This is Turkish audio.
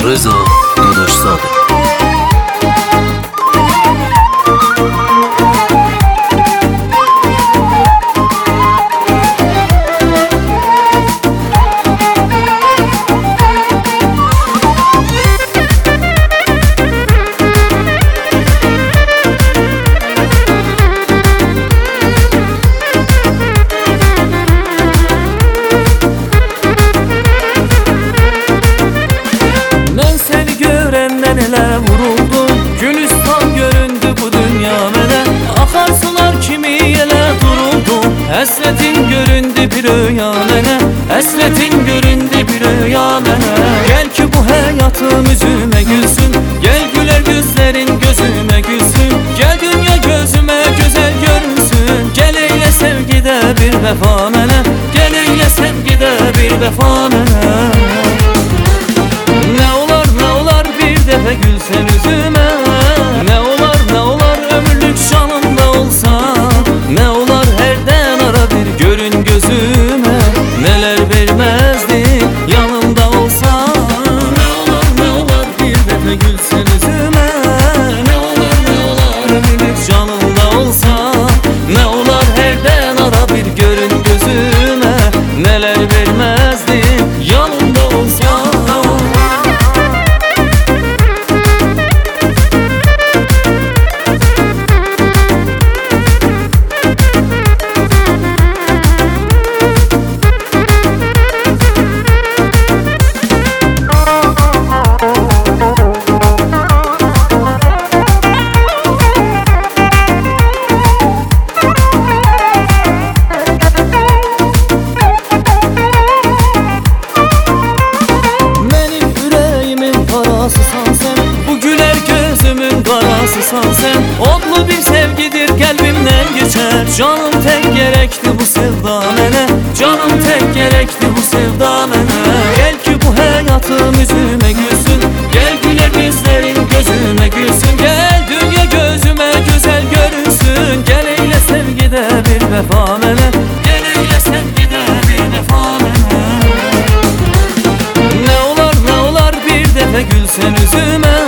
Rıza Dadaşzade. Ele vuruldum, Gülistan göründü bu dünya mene. Akarsular kimi ele duruldum, hasretin göründü bir rüya mene. Hasretin göründü bir rüya mene. Gel ki bu hayatım yüzüme gülsün, gel güler gözlerin gözüme gülsün. Gel dünya gözüme güzel görünsün, gel eyle sevgide bir vefa mene. Gel eyle sevgide bir vefa mene. Defe gülsen üzüme, ne olar ömürlük canımda olsa. Ne olar herden ara bir görün gözüme, neler vermezdim yanımda olsa. Ne olar bir defe gülsen üzüme, ne olar ömürlük canımda olsa. Ne olar herden ara bir görün gözüme, neler vermezdim yanımda olsa. Bu güler gözümün karasısan sen. Odlu bir sevgidir kalbimden geçer. Canım tek gerekti bu sevda mene. Canım tek gerekti bu sevda mene. Gel ki bu hayatım yüzüme gülsün, gel güler bizlerin gözüme gülsün. Gel dünya gözüme güzel görünsün, gel eyle sevgide bir vefa mene. Gel eyle sevgide bir vefa mene. Ne olar bir defe gülsen üzüme,